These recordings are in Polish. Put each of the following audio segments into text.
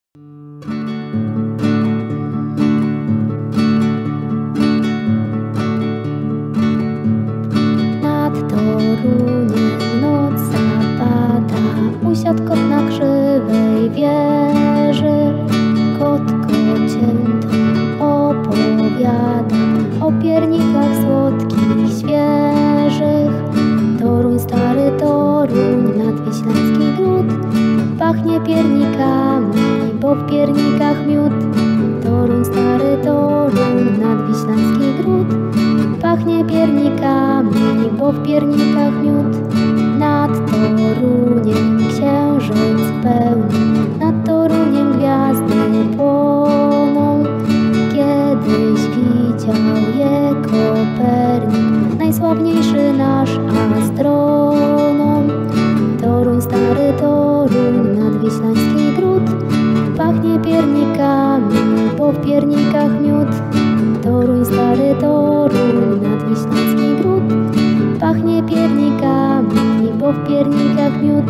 Nad Toruniem noc zapada, usiadł kot na krzywej wieży. Kot kocięto opowiada o piernikach słodkich, świeżych. Toruń, stary Toruń, nadwiślański gród pachnie piernikami, bo w piernikach miód. Toruń, stary Toruń, nadwiślański gród pachnie piernikami, bo w piernikach miód. Nad Toruniem księżyc pełny, nad Toruniem gwiazdy płoną. Kiedyś widział je Kopernik, najsławniejszy nasz astronom. Toruń, stary Toruń, nadwiślański gród pachnie piernikami, bo w piernikach miód. Toruń, stary Toruń, nadwiślański gród pachnie piernikami, bo w piernikach miód.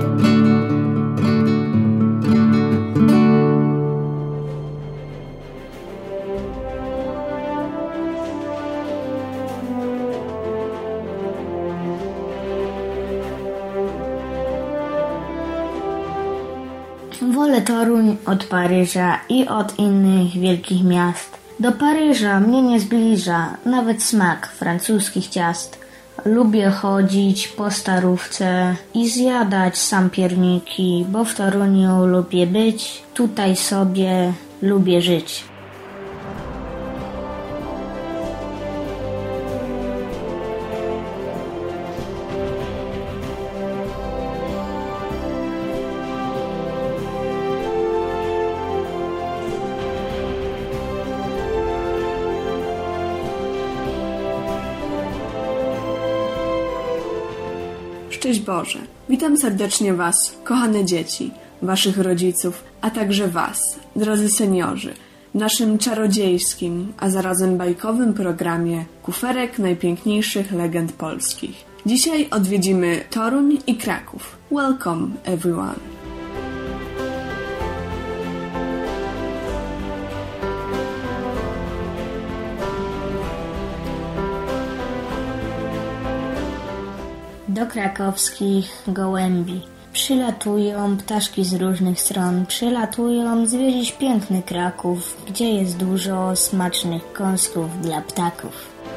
Wolę Toruń od Paryża i od innych wielkich miast. Do Paryża mnie nie zbliża nawet smak francuskich ciast. Lubię chodzić po starówce i zjadać sam pierniki, bo w Toruniu lubię być, tutaj sobie lubię żyć. Szczęść Boże! Witam serdecznie Was, kochane dzieci, Waszych rodziców, a także Was, drodzy seniorzy, w naszym czarodziejskim, a zarazem bajkowym programie Kuferek najpiękniejszych legend polskich. Dzisiaj odwiedzimy Toruń i Kraków. Welcome everyone! Do krakowskich gołębi przylatują ptaszki z różnych stron, przylatują zwiedzić piękny Kraków, gdzie jest dużo smacznych kąsków dla ptaków.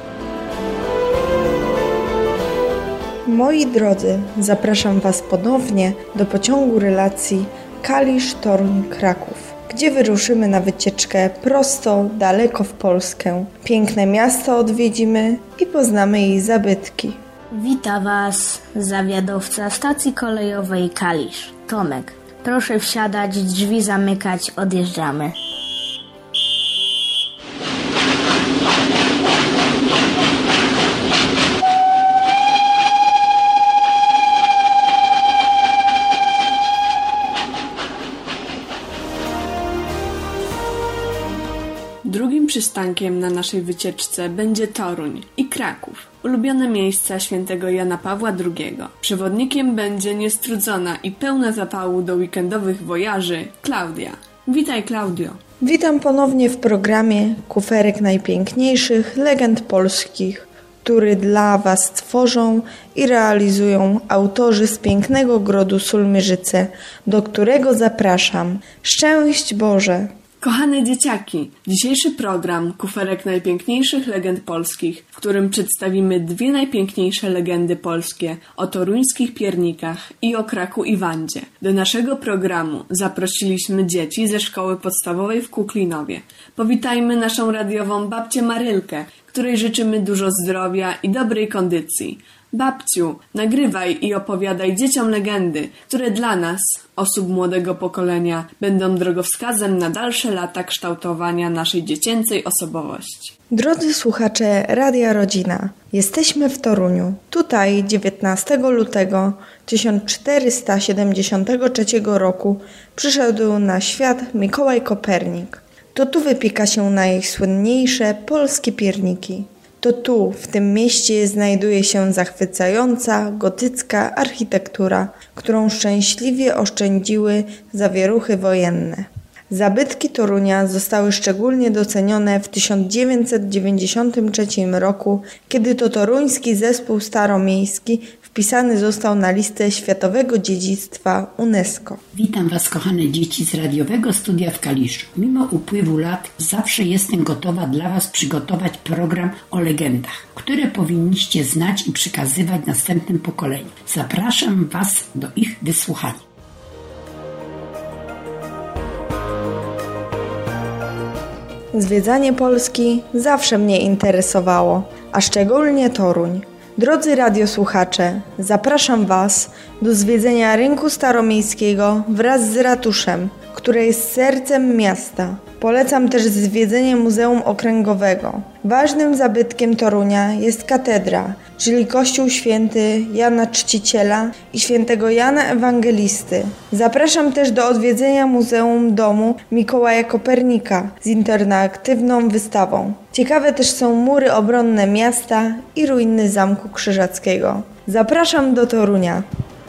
Moi drodzy, zapraszam Was ponownie do pociągu relacji Kalisz-Toruń-Kraków, gdzie wyruszymy na wycieczkę prosto, daleko w Polskę. Piękne miasto odwiedzimy i poznamy jej zabytki. Wita Was zawiadowca stacji kolejowej Kalisz, Tomek. Proszę wsiadać, drzwi zamykać, odjeżdżamy. Drugim przystankiem na naszej wycieczce będzie Toruń i Kraków, ulubione miejsca świętego Jana Pawła II. Przewodnikiem będzie niestrudzona i pełna zapału do weekendowych wojaży Klaudia. Witaj, Klaudio. Witam ponownie w programie Kuferek najpiękniejszych legend polskich, który dla Was tworzą i realizują autorzy z pięknego grodu Sulmierzyce, do którego zapraszam. Szczęść Boże! Kochane dzieciaki, dzisiejszy program Kuferek najpiękniejszych legend polskich, w którym przedstawimy dwie najpiękniejsze legendy polskie o toruńskich piernikach i o Kraku i Wandzie. Do naszego programu zaprosiliśmy dzieci ze szkoły podstawowej w Kuklinowie. Powitajmy naszą radiową babcię Marylkę, której życzymy dużo zdrowia i dobrej kondycji. Babciu, nagrywaj i opowiadaj dzieciom legendy, które dla nas, osób młodego pokolenia, będą drogowskazem na dalsze lata kształtowania naszej dziecięcej osobowości. Drodzy słuchacze Radia Rodzina, jesteśmy w Toruniu. Tutaj 19 lutego 1473 roku przyszedł na świat Mikołaj Kopernik. To tu wypieka się najsłynniejsze polskie pierniki. To tu, w tym mieście, znajduje się zachwycająca gotycka architektura, którą szczęśliwie oszczędziły zawieruchy wojenne. Zabytki Torunia zostały szczególnie docenione w 1993 roku, kiedy to toruński zespół staromiejski wpisany został na listę Światowego Dziedzictwa UNESCO. Witam Was, kochane dzieci z radiowego studia w Kaliszu. Mimo upływu lat zawsze jestem gotowa dla Was przygotować program o legendach, które powinniście znać i przekazywać następnym pokoleniom. Zapraszam Was do ich wysłuchania. Zwiedzanie Polski zawsze mnie interesowało, a szczególnie Toruń. Drodzy radiosłuchacze, zapraszam Was do zwiedzenia Rynku Staromiejskiego wraz z ratuszem, które jest sercem miasta. Polecam też zwiedzenie Muzeum Okręgowego. Ważnym zabytkiem Torunia jest katedra, czyli kościół święty Jana Czciciela i świętego Jana Ewangelisty. Zapraszam też do odwiedzenia Muzeum Domu Mikołaja Kopernika z interaktywną wystawą. Ciekawe też są mury obronne miasta i ruiny Zamku Krzyżackiego. Zapraszam do Torunia.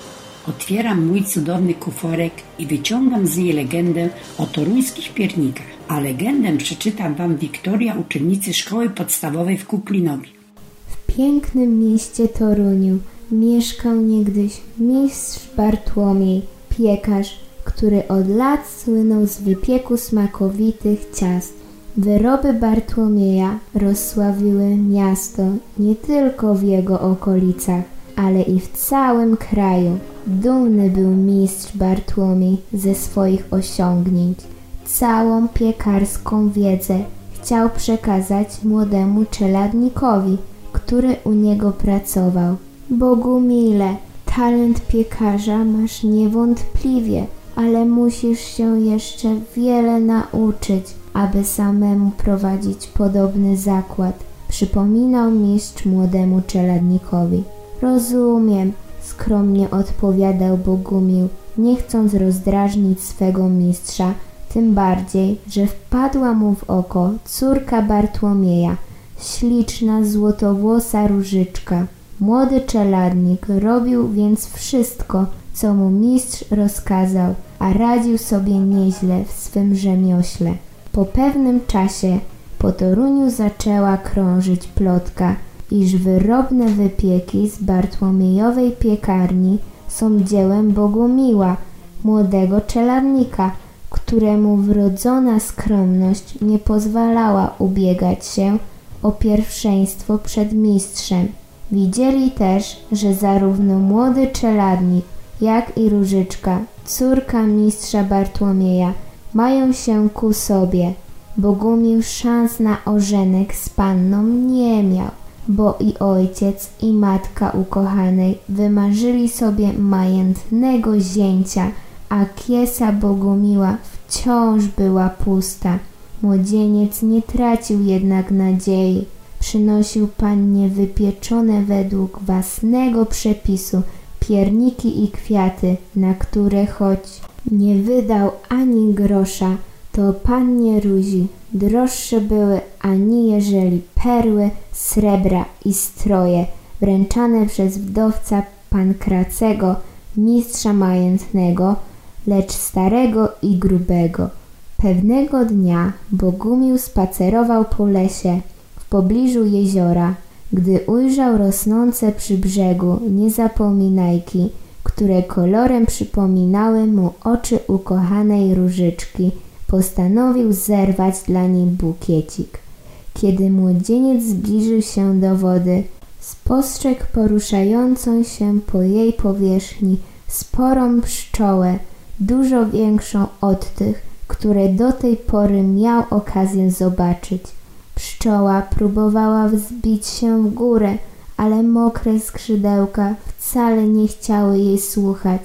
Otwieram mój cudowny kuforek i wyciągam z niej legendę o toruńskich piernikach. A legendę przeczytam Wam Wiktoria, uczennicy szkoły podstawowej w Kuplinowie. W pięknym mieście Toruniu mieszkał niegdyś mistrz Bartłomiej, piekarz, który od lat słynął z wypieku smakowitych ciast. Wyroby Bartłomieja rozsławiły miasto nie tylko w jego okolicach, ale i w całym kraju. Dumny był mistrz Bartłomiej ze swoich osiągnięć. Całą piekarską wiedzę chciał przekazać młodemu czeladnikowi, który u niego pracował. Bogumile, talent piekarza masz niewątpliwie, ale musisz się jeszcze wiele nauczyć, aby samemu prowadzić podobny zakład, przypominał mistrz młodemu czeladnikowi. Rozumiem, skromnie odpowiadał Bogumił, nie chcąc rozdrażnić swego mistrza, tym bardziej, że wpadła mu w oko córka Bartłomieja, śliczna, złotowłosa Różyczka. Młody czeladnik robił więc wszystko, co mu mistrz rozkazał, a radził sobie nieźle w swym rzemiośle. Po pewnym czasie po Toruniu zaczęła krążyć plotka, iż wyrobne wypieki z Bartłomiejowej piekarni są dziełem Bogumiła, młodego czeladnika, któremu wrodzona skromność nie pozwalała ubiegać się o pierwszeństwo przed mistrzem. Widzieli też, że zarówno młody czeladnik, jak i Różyczka, córka mistrza Bartłomieja, mają się ku sobie. Bogumił szans na ożenek z panną nie miał, bo i ojciec, i matka ukochanej wymarzyli sobie majętnego zięcia, a kiesa Bogumiła wciąż była pusta. Młodzieniec nie tracił jednak nadziei. Przynosił pannie wypieczone według własnego przepisu pierniki i kwiaty, na które choć nie wydał ani grosza, to pannie Ruzi droższe były aniżeli perły, srebra i stroje wręczane przez wdowca Pankracego, mistrza majętnego, lecz starego i grubego. Pewnego dnia Bogumił spacerował po lesie w pobliżu jeziora, gdy ujrzał rosnące przy brzegu niezapominajki, które kolorem przypominały mu oczy ukochanej Różyczki. Postanowił zerwać dla niej bukiecik. Kiedy młodzieniec zbliżył się do wody, spostrzegł poruszającą się po jej powierzchni sporą pszczołę, dużo większą od tych, które do tej pory miał okazję zobaczyć. Pszczoła próbowała wzbić się w górę, ale mokre skrzydełka wcale nie chciały jej słuchać.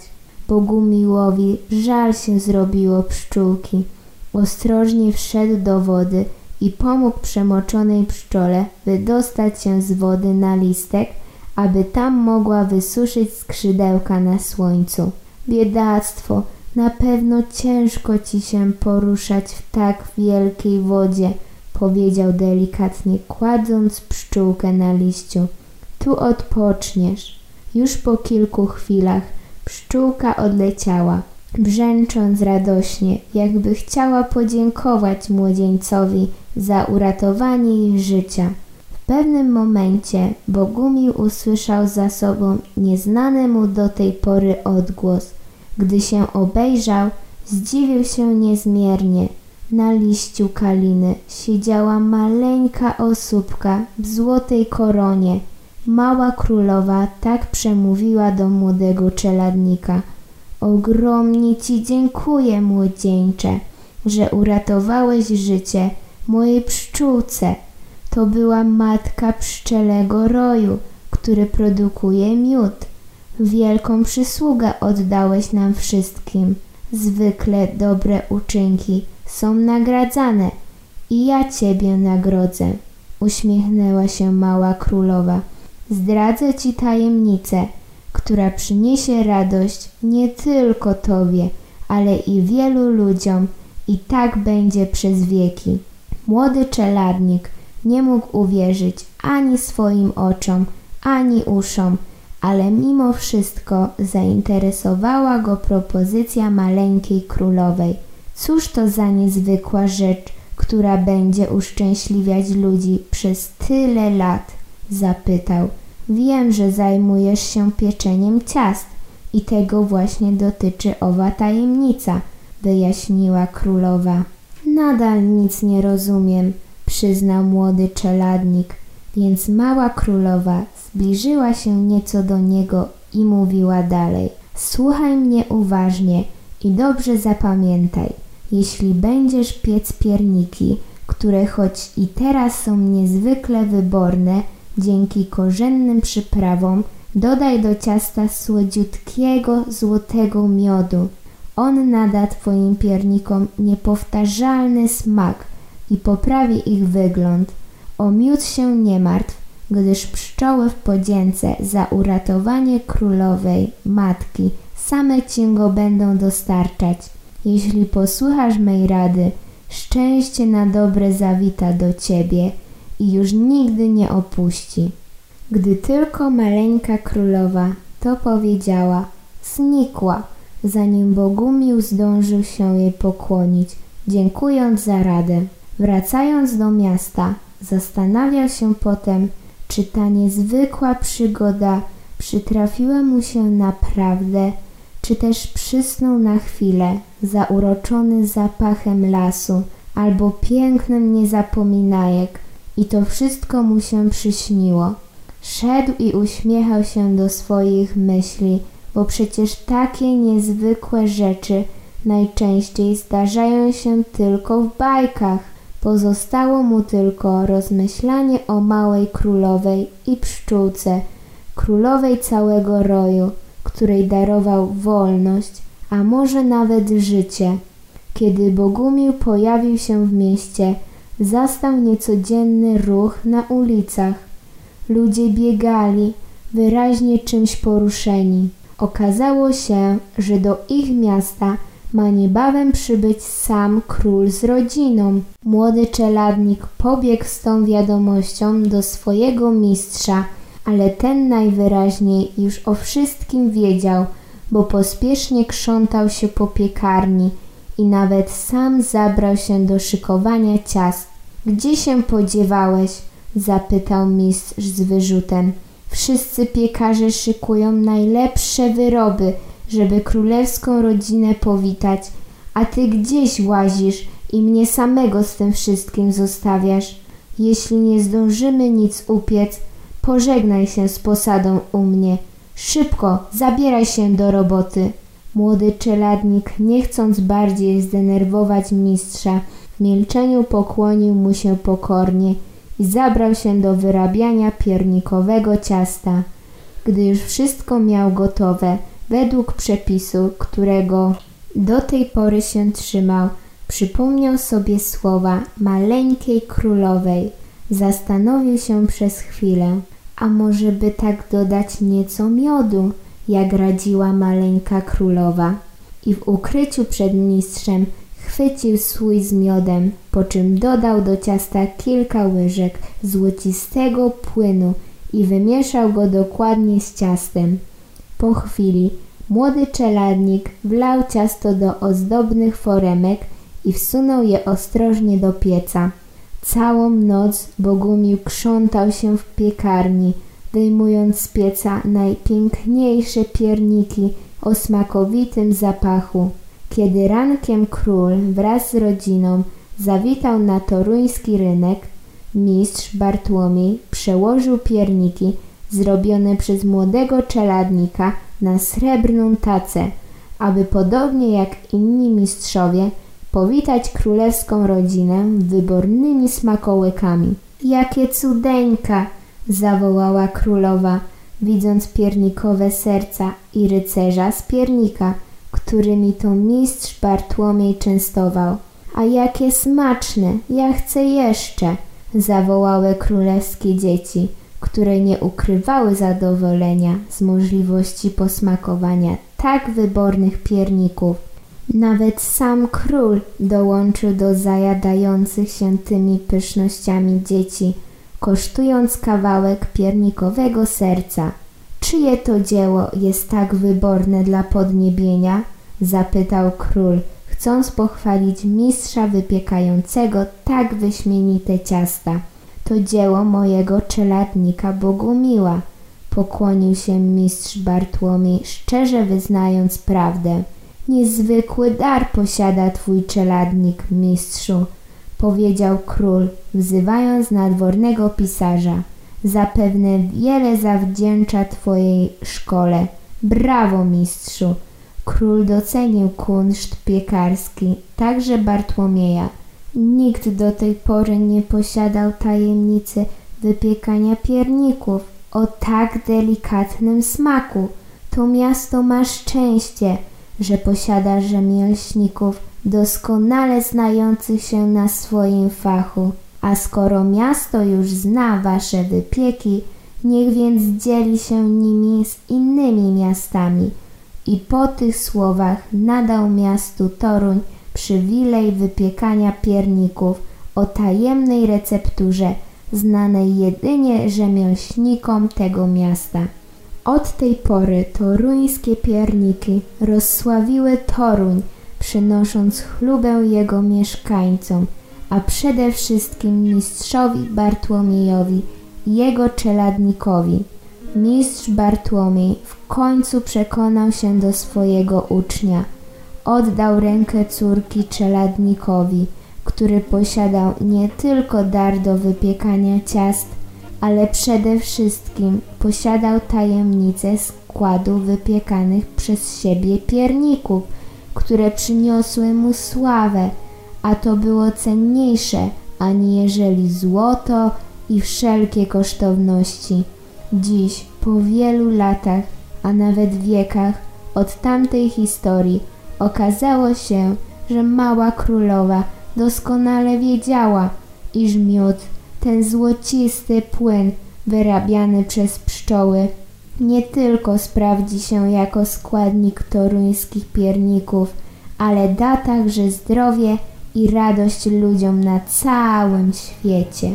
Bogumiłowi żal się zrobiło pszczółki. Ostrożnie wszedł do wody i pomógł przemoczonej pszczole wydostać się z wody na listek, aby tam mogła wysuszyć skrzydełka na słońcu. Biedactwo, na pewno ciężko ci się poruszać w tak wielkiej wodzie, powiedział delikatnie, kładąc pszczółkę na liściu. Tu odpoczniesz. Już po kilku chwilach pszczółka odleciała. brzęcząc radośnie, jakby chciała podziękować młodzieńcowi za uratowanie jej życia. W pewnym momencie Bogumił usłyszał za sobą nieznany mu do tej pory odgłos. Gdy się obejrzał, zdziwił się niezmiernie. Na liściu kaliny siedziała maleńka osóbka w złotej koronie. Mała królowa tak przemówiła do młodego czeladnika. Ogromnie ci dziękuję, młodzieńcze, że uratowałeś życie mojej pszczółce. To była matka pszczelego roju, który produkuje miód. Wielką przysługę oddałeś nam wszystkim. Zwykle dobre uczynki są nagradzane i ja ciebie nagrodzę. Uśmiechnęła się mała królowa. Zdradzę ci tajemnicę, która przyniesie radość nie tylko tobie, ale i wielu ludziom i tak będzie przez wieki. Młody czeladnik nie mógł uwierzyć ani swoim oczom, ani uszom, ale mimo wszystko zainteresowała go propozycja maleńkiej królowej. Cóż to za niezwykła rzecz, która będzie uszczęśliwiać ludzi przez tyle lat? Zapytał. Wiem, że zajmujesz się pieczeniem ciast i tego właśnie dotyczy owa tajemnica, wyjaśniła królowa. Nadal nic nie rozumiem, przyznał młody czeladnik, więc mała królowa zbliżyła się nieco do niego i mówiła dalej. Słuchaj mnie uważnie i dobrze zapamiętaj. Jeśli będziesz piec pierniki, które choć i teraz są niezwykle wyborne, dzięki korzennym przyprawom dodaj do ciasta słodziutkiego, złotego miodu. On nada twoim piernikom niepowtarzalny smak i poprawi ich wygląd. O miód się nie martw, gdyż pszczoły w podzięce za uratowanie królowej, matki, same ci go będą dostarczać. Jeśli posłuchasz mej rady, szczęście na dobre zawita do ciebie i już nigdy nie opuści. Gdy tylko maleńka królowa to powiedziała, znikła, zanim Bogumił zdążył się jej pokłonić, dziękując za radę. Wracając do miasta, zastanawiał się potem, czy ta niezwykła przygoda przytrafiła mu się naprawdę, czy też przysnął na chwilę, zauroczony zapachem lasu albo pięknem niezapominajek i to wszystko mu się przyśniło. Szedł i uśmiechał się do swoich myśli, bo przecież takie niezwykłe rzeczy najczęściej zdarzają się tylko w bajkach. Pozostało mu tylko rozmyślanie o małej królowej i pszczółce, królowej całego roju, której darował wolność, a może nawet życie. Kiedy Bogumił pojawił się w mieście, zastał niecodzienny ruch na ulicach. Ludzie biegali, wyraźnie czymś poruszeni. Okazało się, że do ich miasta ma niebawem przybyć sam król z rodziną. Młody czeladnik pobiegł z tą wiadomością do swojego mistrza, ale ten najwyraźniej już o wszystkim wiedział, bo pospiesznie krzątał się po piekarni i nawet sam zabrał się do szykowania ciast. Gdzie się podziewałeś? Zapytał mistrz z wyrzutem. Wszyscy piekarze szykują najlepsze wyroby, żeby królewską rodzinę powitać, a ty gdzieś łazisz i mnie samego z tym wszystkim zostawiasz. Jeśli nie zdążymy nic upiec, pożegnaj się z posadą u mnie. Szybko, zabieraj się do roboty. Młody czeladnik, nie chcąc bardziej zdenerwować mistrza, w milczeniu pokłonił mu się pokornie i zabrał się do wyrabiania piernikowego ciasta. Gdy już wszystko miał gotowe, według przepisu, którego do tej pory się trzymał, przypomniał sobie słowa maleńkiej królowej. Zastanowił się przez chwilę, a może by tak dodać nieco miodu, jak radziła maleńka królowa. I w ukryciu przed mistrzem chwycił słój z miodem, po czym dodał do ciasta kilka łyżek złocistego płynu i wymieszał go dokładnie z ciastem. Po chwili Młody czeladnik wlał ciasto do ozdobnych foremek i wsunął je ostrożnie do pieca. Całą noc Bogumił krzątał się w piekarni, wyjmując z pieca najpiękniejsze pierniki o smakowitym zapachu. Kiedy rankiem król wraz z rodziną zawitał na toruński rynek, mistrz Bartłomiej przełożył pierniki zrobione przez młodego czeladnika na srebrną tacę, aby podobnie jak inni mistrzowie powitać królewską rodzinę wybornymi smakołykami. Jakie cudeńka! Zawołała królowa, widząc piernikowe serca i rycerza z piernika, którymi to mistrz Bartłomiej częstował. A jakie smaczne! Ja chcę jeszcze! Zawołały królewskie dzieci, które nie ukrywały zadowolenia z możliwości posmakowania tak wybornych pierników. Nawet sam król dołączył do zajadających się tymi pysznościami dzieci, kosztując kawałek piernikowego serca. Czyje to dzieło jest tak wyborne dla podniebienia? Zapytał król, chcąc pochwalić mistrza wypiekającego tak wyśmienite ciasta. To dzieło mojego czeladnika Bogumiła. Pokłonił się mistrz Bartłomiej, szczerze wyznając prawdę. Niezwykły dar posiada twój czeladnik, mistrzu, powiedział król, wzywając nadwornego pisarza. Zapewne wiele zawdzięcza twojej szkole. Brawo, mistrzu! Król docenił kunszt piekarski, także Bartłomieja. Nikt do tej pory nie posiadał tajemnicy wypiekania pierników o tak delikatnym smaku. To miasto ma szczęście, że posiada rzemieślników doskonale znających się na swoim fachu. A skoro miasto już zna wasze wypieki, niech więc dzieli się nimi z innymi miastami. I po tych słowach nadał miastu Toruń przywilej wypiekania pierników o tajemnej recepturze, znanej jedynie rzemieślnikom tego miasta. Od tej pory toruńskie pierniki rozsławiły Toruń, przynosząc chlubę jego mieszkańcom, a przede wszystkim mistrzowi Bartłomiejowi i jego czeladnikowi. Mistrz Bartłomiej w końcu przekonał się do swojego ucznia. Oddał rękę córki czeladnikowi, który posiadał nie tylko dar do wypiekania ciast, ale przede wszystkim posiadał tajemnicę składu wypiekanych przez siebie pierników, które przyniosły mu sławę, a to było cenniejsze, aniżeli złoto i wszelkie kosztowności. Dziś, po wielu latach, a nawet wiekach od tamtej historii, okazało się, że mała królowa doskonale wiedziała, iż miód, ten złocisty płyn wyrabiany przez pszczoły, nie tylko sprawdzi się jako składnik toruńskich pierników, ale da także zdrowie i radość ludziom na całym świecie.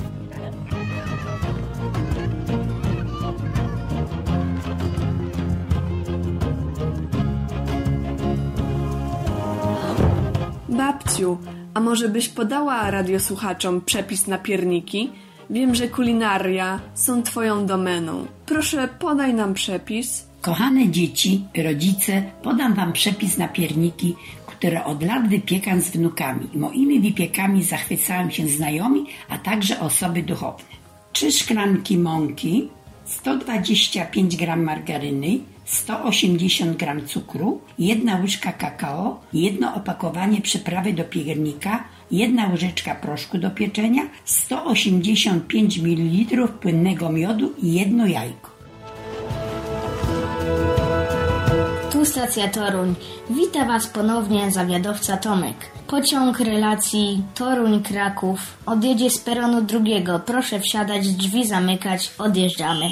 Babciu, a może byś podała radiosłuchaczom przepis na pierniki? Wiem, że kulinaria są twoją domeną. Proszę, podaj nam przepis. Kochane dzieci, rodzice, podam wam przepis na pierniki, które od lat wypiekam z wnukami. Moimi wypiekami zachwycają się znajomi, a także osoby duchowne. 3 szklanki mąki, 125 g margaryny, 180 g cukru, 1 łyżka kakao, 1 opakowanie przyprawy do piernika, 1 łyżeczka proszku do pieczenia, 185 ml płynnego miodu i 1 jajko. Tu stacja Toruń. Wita Was ponownie zawiadowca Tomek. Pociąg relacji Toruń-Kraków odjedzie z peronu 2. Proszę wsiadać, drzwi zamykać, odjeżdżamy.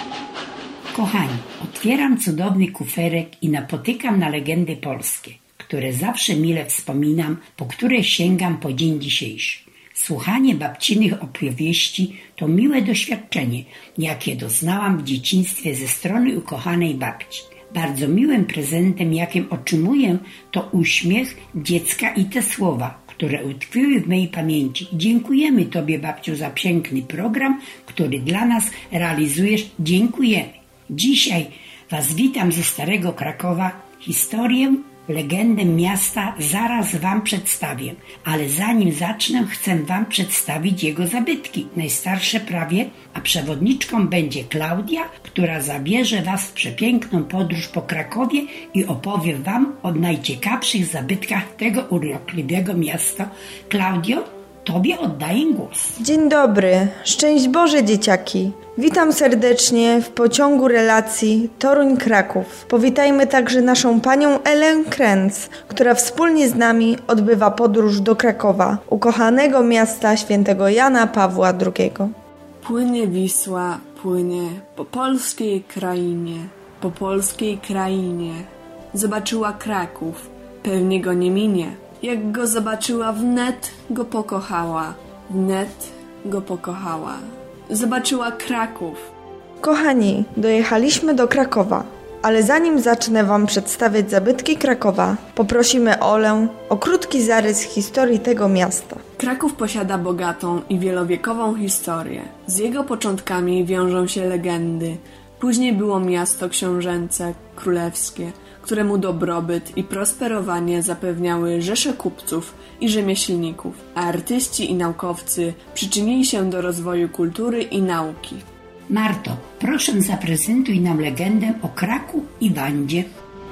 Kochani, otwieram cudowny kuferek i napotykam na legendy polskie, które zawsze mile wspominam, po które sięgam po dzień dzisiejszy. Słuchanie babcinych opowieści to miłe doświadczenie, jakie doznałam w dzieciństwie ze strony ukochanej babci. Bardzo miłym prezentem, jakim otrzymuję, to uśmiech dziecka i te słowa, które utkwiły w mojej pamięci. Dziękujemy Tobie, babciu, za piękny program, który dla nas realizujesz. Dziękujemy. Dzisiaj Was witam ze Starego Krakowa. Historię, legendę miasta zaraz Wam przedstawię, ale zanim zacznę, chcę Wam przedstawić jego zabytki, najstarsze prawie, a przewodniczką będzie Klaudia, która zabierze Was w przepiękną podróż po Krakowie i opowie Wam o najciekawszych zabytkach tego urokliwego miasta. Klaudio, Tobie oddaję głos. Dzień dobry, szczęść Boże dzieciaki. Witam serdecznie w pociągu relacji Toruń-Kraków. Powitajmy także naszą panią Elę Krenz, która wspólnie z nami odbywa podróż do Krakowa, ukochanego miasta świętego Jana Pawła II. Płynie Wisła, płynie po polskiej krainie. Zobaczyła Kraków, pewnie go nie minie. Jak go zobaczyła, wnet go pokochała. Zobaczyła Kraków. Kochani, dojechaliśmy do Krakowa, ale zanim zacznę Wam przedstawiać zabytki Krakowa, poprosimy Olę o krótki zarys historii tego miasta. Kraków posiada bogatą i wielowiekową historię. Z jego początkami wiążą się legendy. Później było miasto książęce, królewskie, któremu dobrobyt i prosperowanie zapewniały rzesze kupców i rzemieślników, a artyści i naukowcy przyczynili się do rozwoju kultury i nauki. Marto, proszę zaprezentuj nam legendę o Kraku i Wandzie.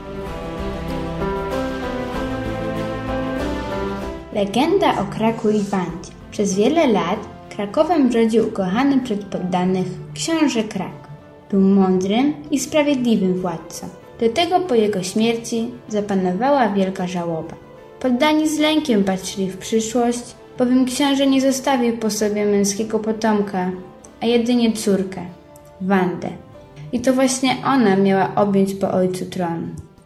Legenda o Kraku i Wandzie. Przez wiele lat Krakowem rządził ukochany przez poddanych książę Krak. Był mądrym i sprawiedliwym władcą. Do tego po jego śmierci zapanowała wielka żałoba. Poddani z lękiem patrzyli w przyszłość, bowiem książę nie zostawił po sobie męskiego potomka, a jedynie córkę, Wandę. I to właśnie ona miała objąć po ojcu tron.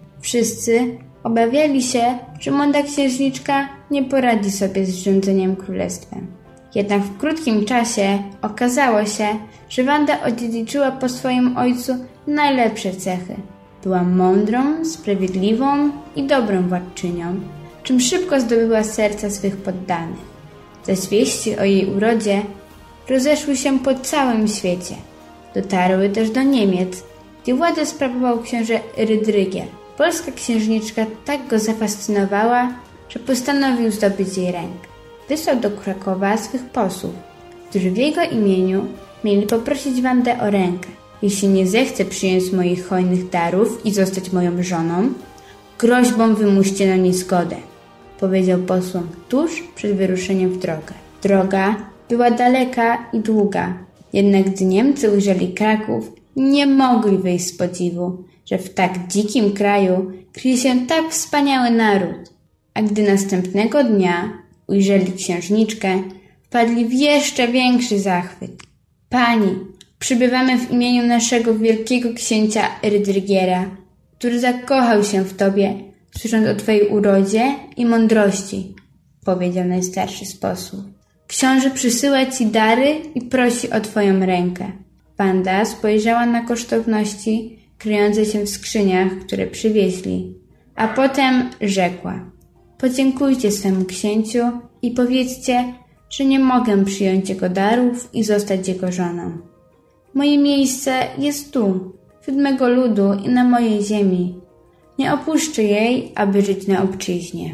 Wszyscy obawiali się, że młoda księżniczka nie poradzi sobie z rządzeniem królestwem. Jednak w krótkim czasie okazało się, że Wanda odziedziczyła po swoim ojcu najlepsze cechy. Była mądrą, sprawiedliwą i dobrą władczynią, czym szybko zdobyła serca swych poddanych. Zaś wieści o jej urodzie rozeszły się po całym świecie. Dotarły też do Niemiec, gdzie władzę sprawował książę Rydrygier. Polska księżniczka tak go zafascynowała, że postanowił zdobyć jej rękę. Wysłał do Krakowa swych posłów, którzy w jego imieniu mieli poprosić Wandę o rękę. Jeśli nie zechce przyjąć moich hojnych darów i zostać moją żoną, groźbą wymuście na niej zgodę, powiedział posłom tuż przed wyruszeniem w drogę. Droga była daleka i długa, jednak gdy Niemcy ujrzeli Kraków, nie mogli wyjść z podziwu, że w tak dzikim kraju kryje się tak wspaniały naród. A gdy następnego dnia ujrzeli księżniczkę, wpadli w jeszcze większy zachwyt. Pani, przybywamy w imieniu naszego wielkiego księcia Rydrygiera, który zakochał się w tobie, słysząc o twojej urodzie i mądrości, powiedział najstarszy z posłów. Książę przysyła ci dary i prosi o twoją rękę. Wanda spojrzała na kosztowności kryjące się w skrzyniach, które przywieźli, a potem rzekła: podziękujcie swemu księciu i powiedzcie, że nie mogę przyjąć jego darów i zostać jego żoną. Moje miejsce jest tu, wśród mego ludu i na mojej ziemi. Nie opuszczę jej, aby żyć na obczyźnie.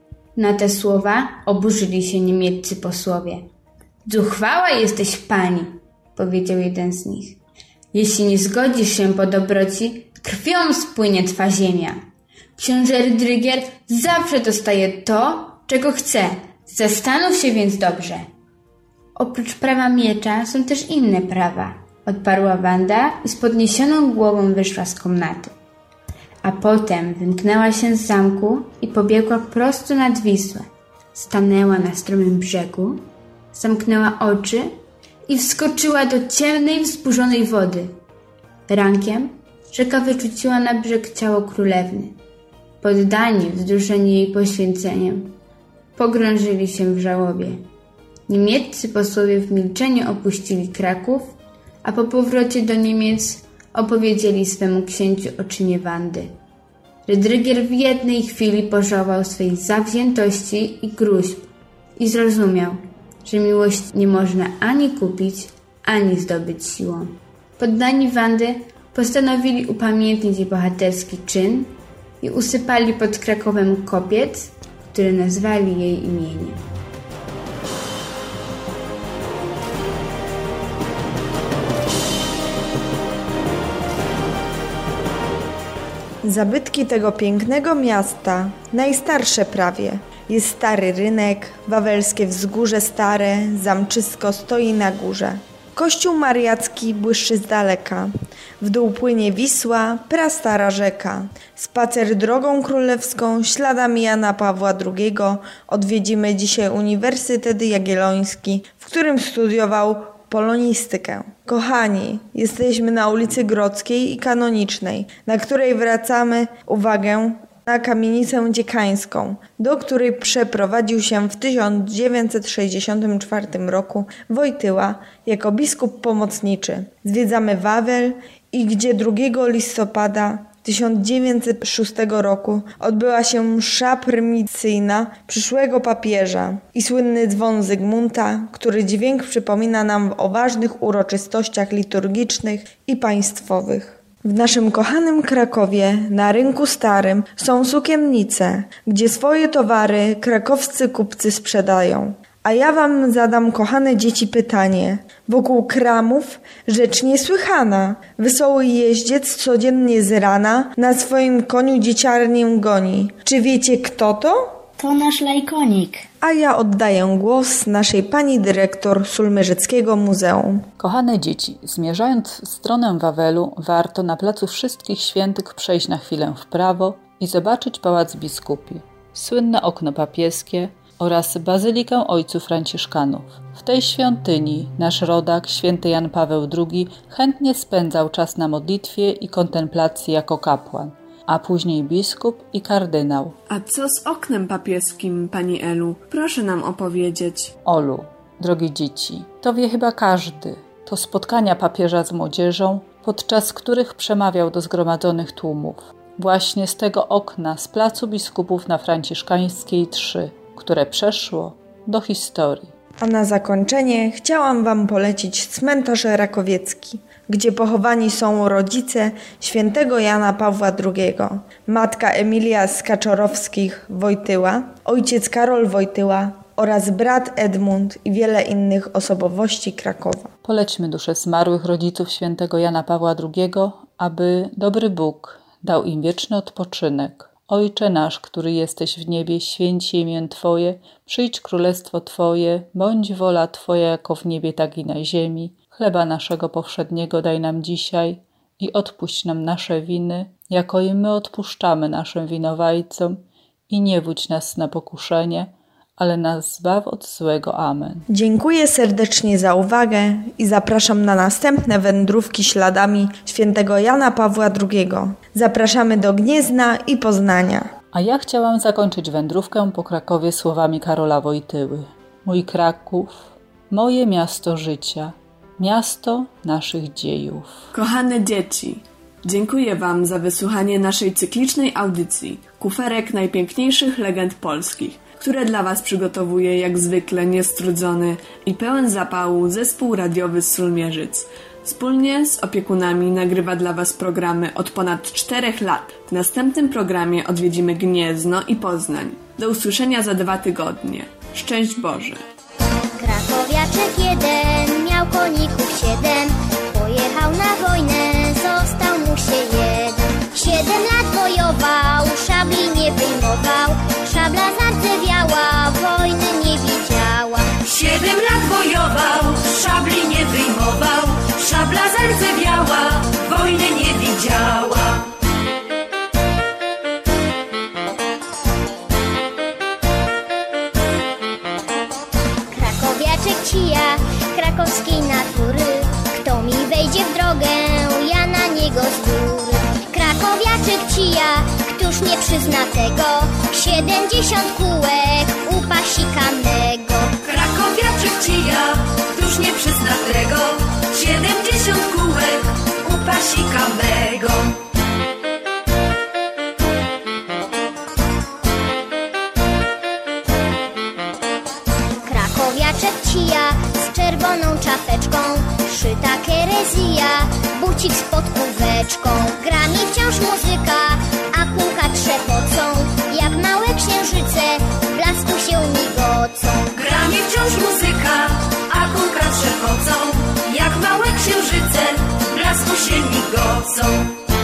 Na te słowa oburzyli się niemieccy posłowie. Zuchwała jesteś, pani, powiedział jeden z nich. Jeśli nie zgodzisz się po dobroci, krwią spłynie twa ziemia. Książę Rydrygier zawsze dostaje to, czego chce. Zastanów się więc dobrze. Oprócz prawa miecza są też inne prawa, odparła Wanda i z podniesioną głową wyszła z komnaty. A potem wymknęła się z zamku i pobiegła prosto nad Wisłę. Stanęła na stromym brzegu, zamknęła oczy i wskoczyła do ciemnej, wzburzonej wody. Rankiem rzeka wyrzuciła na brzeg ciało królewny. poddani wzruszeni jej poświęceniem, pogrążyli się w żałobie. Niemieccy posłowie w milczeniu opuścili Kraków, a po powrocie do Niemiec opowiedzieli swemu księciu o czynie Wandy. Rydrygier w jednej chwili pożałował swej zawziętości i gruźb i zrozumiał, że miłość nie można ani kupić, ani zdobyć siłą. Poddani Wandy postanowili upamiętnić jej bohaterski czyn i usypali pod Krakowem kopiec, który nazwali jej imieniem. Zabytki tego pięknego miasta, najstarsze prawie, jest stary rynek, wawelskie wzgórze stare, zamczysko stoi na górze. Kościół mariacki błyszczy z daleka, w dół płynie Wisła, prastara rzeka. Spacer drogą królewską, śladami Jana Pawła II odwiedzimy dzisiaj Uniwersytet Jagielloński, w którym studiował polonistykę. Kochani, jesteśmy na ulicy Grodzkiej i Kanonicznej, na której zwracamy uwagę na kamienicę dziekańską, do której przeprowadził się w 1964 roku Wojtyła jako biskup pomocniczy. Zwiedzamy Wawel i gdzie 2 listopada 1906 roku odbyła się msza prymicyjna przyszłego papieża i słynny dzwon Zygmunta, który dźwięk przypomina nam o ważnych uroczystościach liturgicznych i państwowych. W naszym kochanym Krakowie, na rynku starym, są sukiennice, gdzie swoje towary krakowscy kupcy sprzedają. A ja wam zadam, kochane dzieci, pytanie. Wokół kramów rzecz niesłychana. Wesoły jeździec codziennie z rana na swoim koniu dzieciarnię goni. Czy wiecie, kto to? To nasz lajkonik. A ja oddaję głos naszej pani dyrektor Sulmierzyckiego Muzeum. Kochane dzieci, zmierzając w stronę Wawelu, warto na Placu Wszystkich Świętych przejść na chwilę w prawo i zobaczyć Pałac Biskupi, słynne okno papieskie oraz Bazylikę Ojców Franciszkanów. W tej świątyni nasz rodak, święty Jan Paweł II, chętnie spędzał czas na modlitwie i kontemplacji jako kapłan, a później biskup i kardynał. A co z oknem papieskim, pani Elu? Proszę nam opowiedzieć. Olu, drogie dzieci, to wie chyba każdy. To spotkania papieża z młodzieżą, podczas których przemawiał do zgromadzonych tłumów. Właśnie z tego okna, z Placu Biskupów na Franciszkańskiej 3, które przeszło do historii. A na zakończenie chciałam wam polecić cmentarz rakowiecki, gdzie pochowani są rodzice świętego Jana Pawła II, matka Emilia z Kaczorowskich Wojtyła, ojciec Karol Wojtyła oraz brat Edmund i wiele innych osobowości Krakowa. Polećmy dusze zmarłych rodziców świętego Jana Pawła II, aby dobry Bóg dał im wieczny odpoczynek. Ojcze nasz, który jesteś w niebie, święć się imię Twoje, przyjdź królestwo Twoje, bądź wola Twoja jako w niebie, tak i na ziemi. Chleba naszego powszedniego daj nam dzisiaj i odpuść nam nasze winy, jako i my odpuszczamy naszym winowajcom i nie wódź nas na pokuszenie, ale nas zbaw od złego. Amen. Dziękuję serdecznie za uwagę i zapraszam na następne wędrówki śladami świętego Jana Pawła II. Zapraszamy do Gniezna i Poznania. A ja chciałam zakończyć wędrówkę po Krakowie słowami Karola Wojtyły. Mój Kraków, moje miasto życia, miasto naszych dziejów. Kochane dzieci, dziękuję wam za wysłuchanie naszej cyklicznej audycji Kuferek najpiękniejszych legend polskich, które dla was przygotowuje jak zwykle niestrudzony i pełen zapału zespół radiowy z Sulmierzyc. Wspólnie z opiekunami nagrywa dla was programy od ponad 4 lat. W następnym programie odwiedzimy Gniezno i Poznań. Do usłyszenia za 2 tygodnie. Szczęść Boże! Krakowiaczek jeden miał koników 7. Pojechał na wojnę, został mu się 1. 7 lat wojował, szabli nie wyjmował. Szabla zardzewiała, wojny nie widziała. 7 lat wojował, szabli nie wyjmował. Szabla zardzewiała, wojny nie widziała. Krakowiaczek cija, krakowskiej natury. Kto mi wejdzie w drogę, ja na niego z góry. Krakowiaczek cija, któż któż nie przyzna tego? 70 kółek u pasika mego. Krakowiaczek ci ja, któż nie przyzna tego? 70 kółek u pasika mego. Krakowiaczek ci ja, z czerwoną czapeczką, szyta kerezja, bucik z podkóweczką. Gra mi wciąż muzyka, a kółka trzepocą, jak małe księżyce w blasku się migocą. Gra mi wciąż muzyka, a kółka trzepocą, jak małe księżyce w blasku się migocą.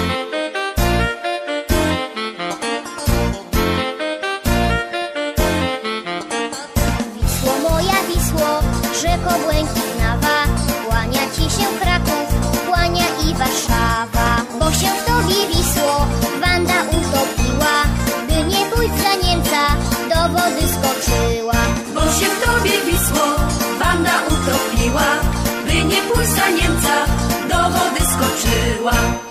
Rzeko błękitnawa, kłania ci się Kraków, kłania i Warszawa. Bo się w tobie Wisło Wanda utopiła, by nie pójść za Niemca, do wody skoczyła. Bo się w tobie Wisło Wanda utopiła, by nie pójść za Niemca, do wody skoczyła.